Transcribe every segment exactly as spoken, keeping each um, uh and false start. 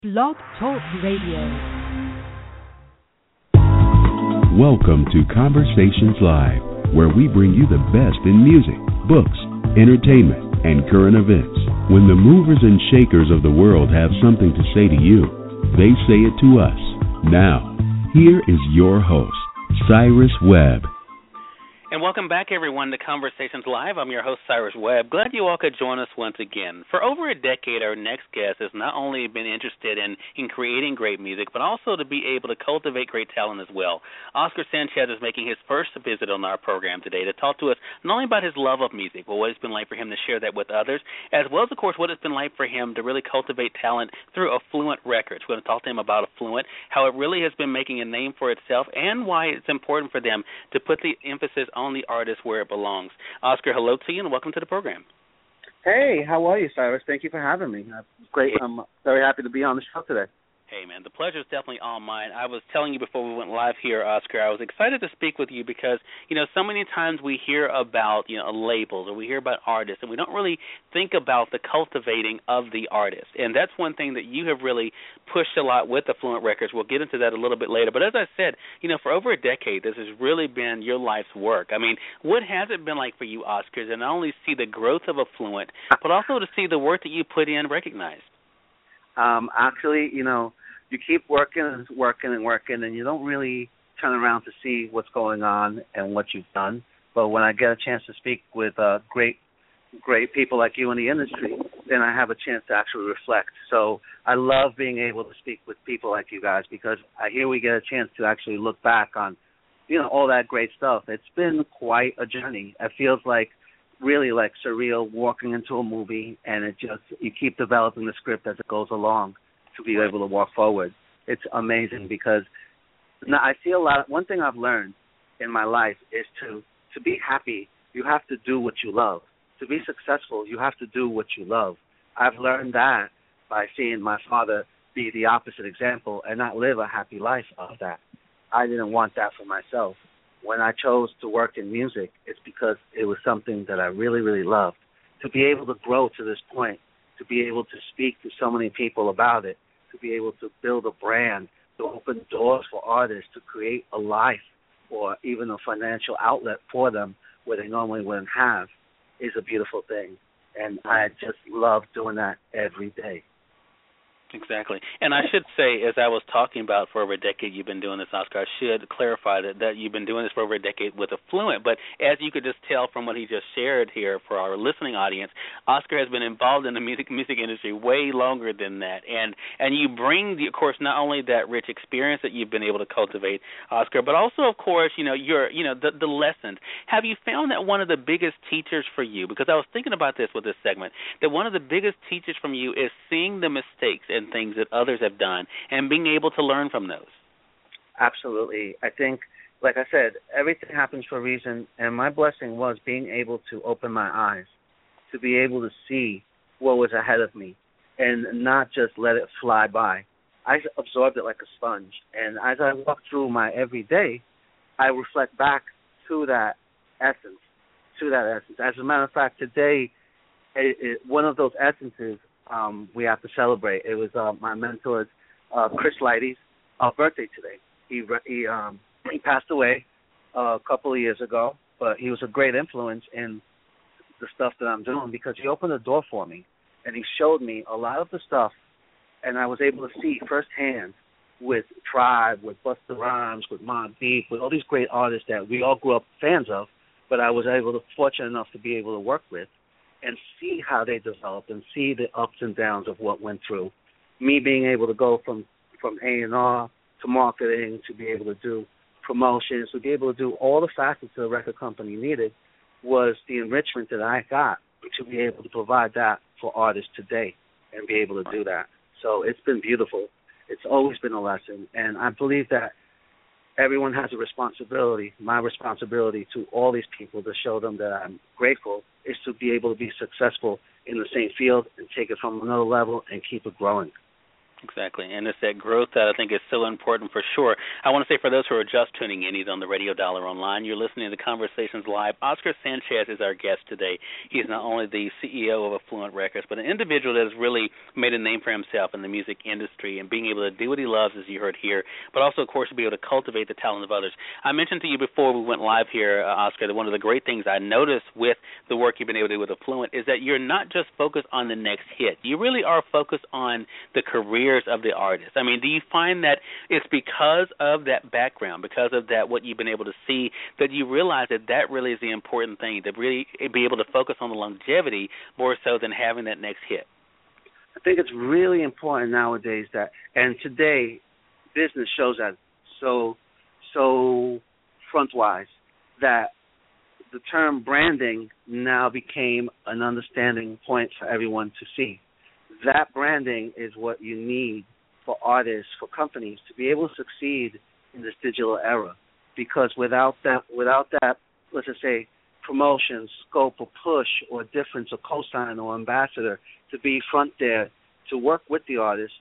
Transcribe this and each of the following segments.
Blog Talk Radio. Welcome to Conversations Live, where we bring you the best in music, books, entertainment, and current events. When the movers and shakers of the world have something to say to you, they say it to us. Now, here is your host, Cyrus Webb. And welcome back, everyone, to Conversations Live. I'm your host, Cyrus Webb. Glad you all could join us once again. For over a decade, our next guest has not only been interested in, in creating great music, but also to be able to cultivate great talent as well. Oscar Sanchez is making his first visit on our program today to talk to us not only about his love of music, but what it's been like for him to share that with others, as well as, of course, what it's been like for him to really cultivate talent through Affluent Records. We're going to talk to him about Affluent, how it really has been making a name for itself, and why it's important for them to put the emphasis on on the artist where it belongs. Oscar, hello to you and welcome to the program. Hey, how are you, Cyrus? Thank you for having me. Great. I'm very happy to be on the show today. Hey, man, the pleasure is definitely all mine. I was telling you before we went live here, Oscar, I was excited to speak with you because, you know, so many times we hear about, you know, labels or we hear about artists, and we don't really think about the cultivating of the artist. And that's one thing that you have really pushed a lot with Affluent Records. We'll get into that a little bit later. But as I said, you know, for over a decade, this has really been your life's work. I mean, what has it been like for you, Oscar, to not only see the growth of Affluent, but also to see the work that you put in recognized? Um, actually, you know, you keep working and working and working, and you don't really turn around to see what's going on and what you've done. But when I get a chance to speak with uh, great, great people like you in the industry, then I have a chance to actually reflect. So I love being able to speak with people like you guys because I hear we get a chance to actually look back on, you know, all that great stuff. It's been quite a journey. It feels like really like surreal walking into a movie, and it just you keep developing the script as it goes along to be able to walk forward. It's amazing because now I see a lot. One thing I've learned in my life is to to be happy, you have to do what you love. To be successful, you have to do what you love. I've learned that by seeing my father be the opposite example and not live a happy life of that. I didn't want that for myself. When I chose to work in music, it's because it was something that I really, really loved. To be able to grow to this point, to be able to speak to so many people about it, to be able to build a brand, to open doors for artists, to create a life or even a financial outlet for them where they normally wouldn't have, is a beautiful thing. And I just love doing that every day. Exactly. And I should say, as I was talking about for over a decade you've been doing this, Oscar, I should clarify that, that you've been doing this for over a decade with Affluent. But as you could just tell from what he just shared here for our listening audience, Oscar has been involved in the music music industry way longer than that. And and you bring, the, of course, not only that rich experience that you've been able to cultivate, Oscar, but also, of course, you know, your you know the, the lessons. Have you found that one of the biggest teachers for you, because I was thinking about this with this segment, that one of the biggest teachers from you is seeing the mistakes and things that others have done and being able to learn from those? Absolutely. I think, like I said, everything happens for a reason, and my blessing was being able to open my eyes, to be able to see what was ahead of me and not just let it fly by. I absorbed it like a sponge, and as I walk through my everyday, I reflect back to that essence, to that essence. As a matter of fact, today, it, it, one of those essences Um, we have to celebrate. It was uh, my mentor's uh, Chris Lighty's uh, birthday today. He he um, he passed away uh, a couple of years ago, but he was a great influence in the stuff that I'm doing because he opened a door for me, and he showed me a lot of the stuff, and I was able to see firsthand with Tribe, with Busta Rhymes, with Mobb Deep, with all these great artists that we all grew up fans of, but I was able to fortunate enough to be able to work with and see how they developed and see the ups and downs of what went through. Me being able to go from, from A and R to marketing to be able to do promotions, to be able to do all the facets the record company needed was the enrichment that I got to be able to provide that for artists today and be able to do that. So it's been beautiful. It's always been a lesson. And I believe that everyone has a responsibility, my responsibility to all these people to show them that I'm grateful is to be able to be successful in the same field and take it from another level and keep it growing. Exactly, and it's that growth that I think is so important for sure. I want to say for those who are just tuning in, either on the Radio Dial or online, you're listening to Conversations Live. Oscar Sanchez is our guest today. He is not only the C E O of Affluent Records, but an individual that has really made a name for himself in the music industry and being able to do what he loves, as you heard here, but also, of course, to be able to cultivate the talent of others. I mentioned to you before we went live here, uh, Oscar, that one of the great things I noticed with the work you've been able to do with Affluent is that you're not just focused on the next hit. You really are focused on the career of the artist. I mean, do you find that it's because of that background, because of that, what you've been able to see, that you realize that that really is the important thing, to really be able to focus on the longevity more so than having that next hit? I think it's really important nowadays that, and today, business shows that so, so front-wise, that the term branding now became an understanding point for everyone to see. That branding is what you need for artists, for companies to be able to succeed in this digital era. Because without that, without that, let's just say, promotion, scope, or push, or difference, or cosign, or ambassador to be front there to work with the artist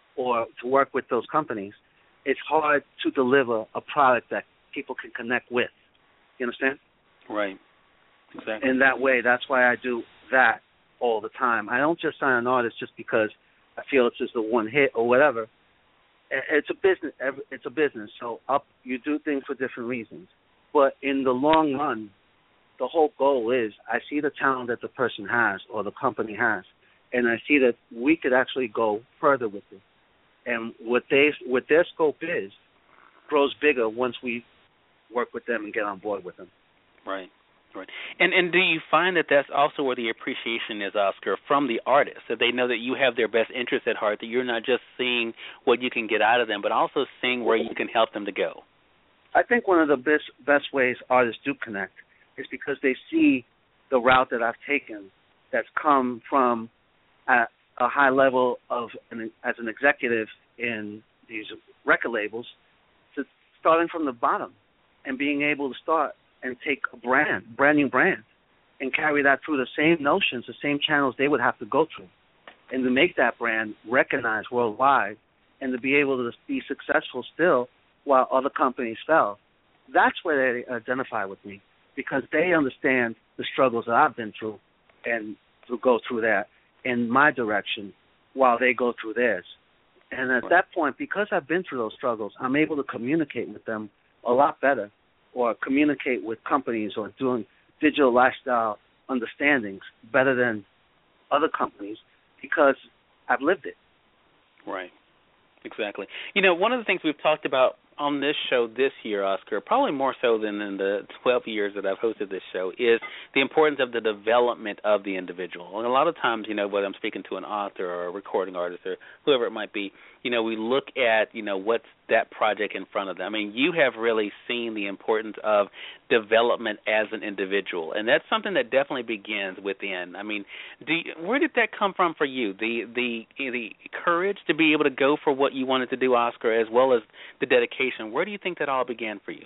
or to work with those companies, it's hard to deliver a product that people can connect with. You understand? Right. Exactly. In that way, that's why I do that all the time. I don't just sign an artist just because I feel it's just the one hit or whatever. It's a business. It's a business. So up, you do things for different reasons. But in the long run, the whole goal is I see the talent that the person has or the company has, and I see that we could actually go further with it. And what they, what their scope is, grows bigger once we work with them and get on board with them. Right. Right. And and do you find that that's also where the appreciation is, Oscar, from the artists, that they know that you have their best interests at heart, that you're not just seeing what you can get out of them, but also seeing where you can help them to go? I think one of the best best ways artists do connect is because they see the route that I've taken that's come from a, a high level of an, as an executive in these record labels to starting from the bottom and being able to start and take a brand, brand new brand, and carry that through the same notions, the same channels they would have to go through, and to make that brand recognized worldwide and to be able to be successful still while other companies fell. That's where they identify with me because they understand the struggles that I've been through and to go through that in my direction while they go through theirs. And at that point, because I've been through those struggles, I'm able to communicate with them a lot better, or communicate with companies or doing digital lifestyle understandings better than other companies because I've lived it. Right. Exactly. You know, one of the things we've talked about on this show this year, Oscar, probably more so than in the twelve years that I've hosted this show, is the importance of the development of the individual. And a lot of times, you know, whether I'm speaking to an author or a recording artist or whoever it might be, you know, we look at, you know, what's that project in front of them. I mean, you have really seen the importance of development as an individual, and that's something that definitely begins within. I mean, do you, where did that come from for you? The the the courage to be able to go for what you wanted to do, Oscar, as well as the dedication. Where do you think that all began for you?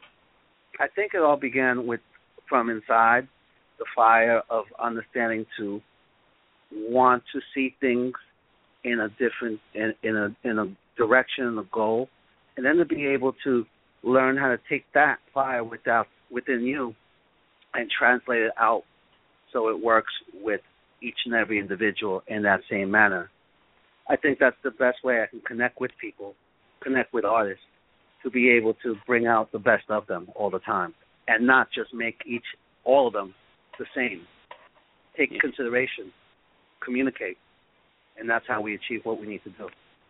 I think it all began with from inside, the fire of understanding to want to see things in a different in, in a in a direction and a goal, and then to be able to learn how to take that fire without within you and translate it out so it works with each and every individual in that same manner. I think that's the best way I can connect with people, connect with artists, to be able to bring out the best of them all the time and not just make each, all of them the same. Take yeah. consideration, communicate, and that's how we achieve what we need to do.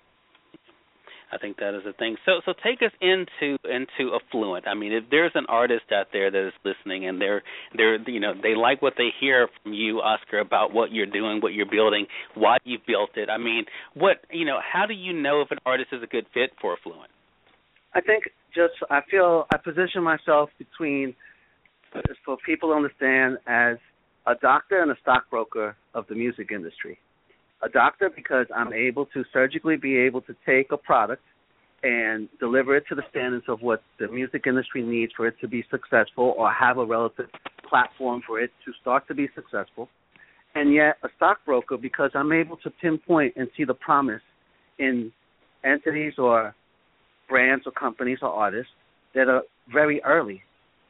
I think that is a thing. So, so take us into into Affluent. I mean, if there's an artist out there that is listening and they're they're you know they like what they hear from you, Oscar, about what you're doing, what you're building, why you've built it. I mean, what you know, how do you know if an artist is a good fit for Affluent? I think just I feel I position myself between, for people to understand, as a doctor and a stockbroker of the music industry. A doctor because I'm able to surgically be able to take a product and deliver it to the standards of what the music industry needs for it to be successful or have a relative platform for it to start to be successful. And yet a stockbroker because I'm able to pinpoint and see the promise in entities or brands or companies or artists that are very early.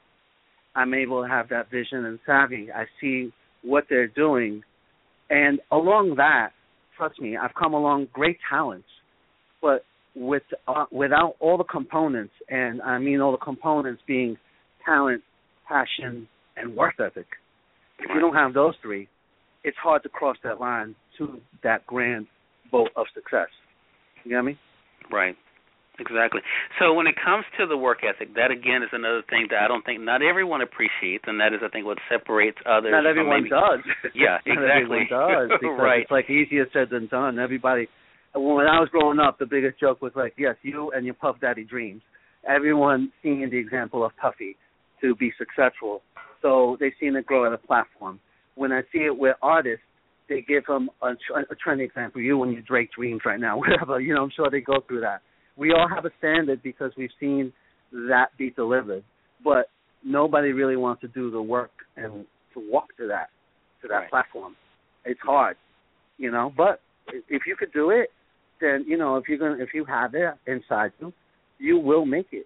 I'm able to have that vision and savvy. I see what they're doing. And along that, trust me, I've come along great talents. But with uh, without all the components, and I mean all the components being talent, passion, and work ethic, if you don't have those three, it's hard to cross that line to that grand boat of success. You get me? Right. Exactly. So when it comes to the work ethic, that again is another thing that I don't think not everyone appreciates, and that is, I think, what separates others. Not everyone maybe, does. Yeah, Not exactly. everyone does because right. it's like easier said than done. Everybody, when I was growing up, the biggest joke was like, yes, you and your Puff Daddy dreams. Everyone seeing the example of Puffy to be successful, so they've seen it grow at a platform. When I see it with artists, they give them a, a trendy example. You and your Drake dreams right now, whatever. You know, I'm sure they go through that. We all have a standard because we've seen that be delivered, but nobody really wants to do the work and to walk to that to that right. platform. It's hard, you know. But if you could do it, then you know if you're gonna if you have it inside you, you will make it.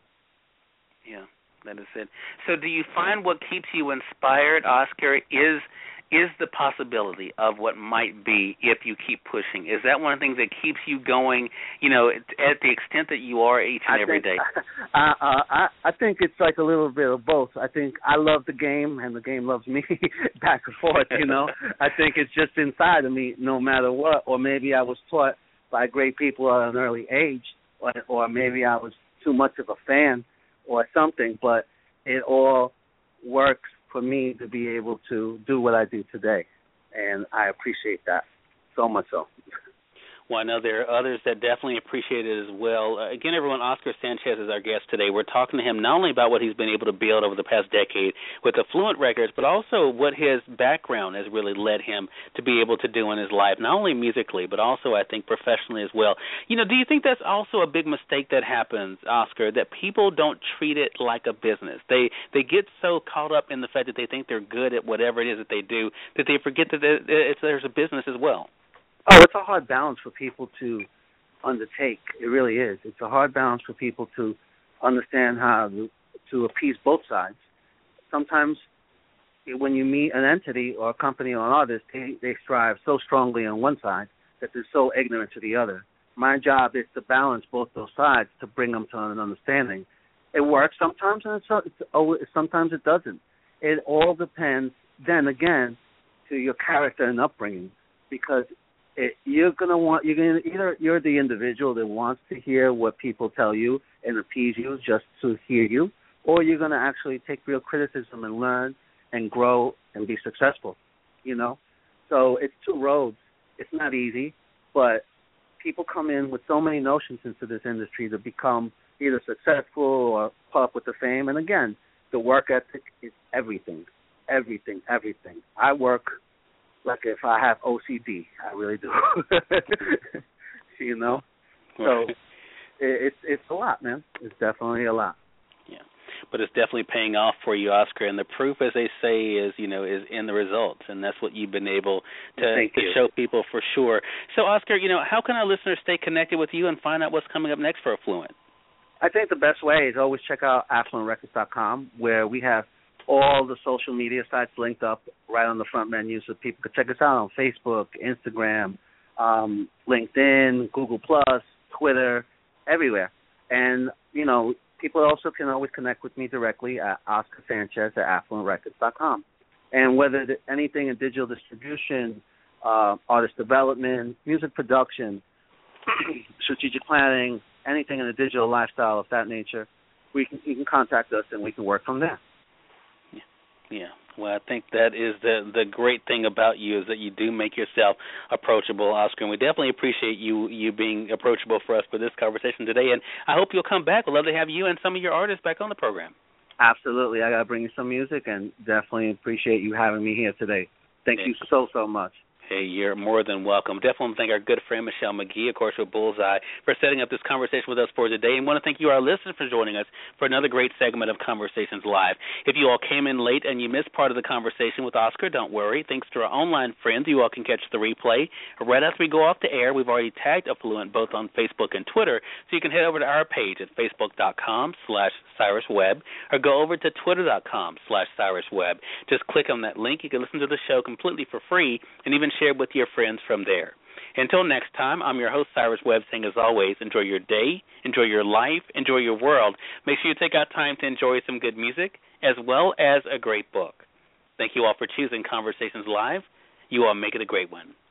Yeah, that is it. So, do you find what keeps you inspired, Oscar, is is the possibility of what might be if you keep pushing? Is that one of the things that keeps you going, you know, at the extent that you are each and I every think, day? I, uh, I I think it's like a little bit of both. I think I love the game, and the game loves me back and forth, you know. I think it's just inside of me no matter what. Or maybe I was taught by great people at an early age, or, or maybe I was too much of a fan or something, but it all works for me to be able to do what I do today, and I appreciate that so much so. Well, I know there are others that definitely appreciate it as well. Uh, again, everyone, Oscar Sanchez is our guest today. We're talking to him not only about what he's been able to build over the past decade with Affluent Records, but also what his background has really led him to be able to do in his life, not only musically, but also, I think, professionally as well. You know, do you think that's also a big mistake that happens, Oscar, that people don't treat it like a business? They they get so caught up in the fact that they think they're good at whatever it is that they do that they forget that it's, there's a business as well. Oh, it's a hard balance for people to undertake. It really is. It's a hard balance for people to understand how to, to appease both sides. Sometimes when you meet an entity or a company or an artist, they, they strive so strongly on one side that they're so ignorant to the other. My job is to balance both those sides to bring them to an understanding. It works sometimes, and it's, it's, oh, sometimes it doesn't. It all depends, then again, to your character and upbringing, because It, you're gonna want you're gonna either you're the individual that wants to hear what people tell you and appease you just to hear you, or you're gonna actually take real criticism and learn and grow and be successful. You know, so it's two roads. It's not easy, but people come in with so many notions into this industry to become either successful or pull up with the fame. And again, the work ethic is everything, everything, everything. I work like if I have O C D, I really do. You know, so it, it's it's a lot, man. It's definitely a lot. Yeah, but it's definitely paying off for you, Oscar. And the proof, as they say, is you know is in the results, and that's what you've been able to, to show people for sure. So, Oscar, you know, how can our listeners stay connected with you and find out what's coming up next for Affluent? I think the best way is always check out affluent records dot com, where we have all the social media sites linked up right on the front menu, so people can check us out on Facebook, Instagram, um, LinkedIn, Google Plus, Twitter, everywhere. And, you know, people also can always connect with me directly at Oscar Sanchez at affluent records dot com. And whether anything in digital distribution, uh, artist development, music production, strategic planning, anything in the digital lifestyle of that nature, we can, you can contact us and we can work from there. Yeah, well, I think that is the the great thing about you is that you do make yourself approachable, Oscar, and we definitely appreciate you you being approachable for us for this conversation today, and I hope you'll come back. We'd love to have you and some of your artists back on the program. Absolutely. I got to bring you some music, and definitely appreciate you having me here today. Thank yeah. you so, so much. Hey, you're more than welcome. Definitely want to thank our good friend Michelle McGee, of course, with Bullseye, for setting up this conversation with us for today. And want to thank you, our listeners, for joining us for another great segment of Conversations Live. If you all came in late and you missed part of the conversation with Oscar, don't worry. Thanks to our online friends, you all can catch the replay. Right after we go off the air, we've already tagged Affluent both on Facebook and Twitter, so you can head over to our page at facebook.com slash Cyrus Webb or go over to twitter.com slash Cyrus Webb. Just click on that link. You can listen to the show completely for free and even share with your friends from there. Until next time, I'm your host, Cyrus Webb, saying as always, enjoy your day, enjoy your life, enjoy your world. Make sure you take out time to enjoy some good music as well as a great book. Thank you all for choosing Conversations Live. You all make it a great one.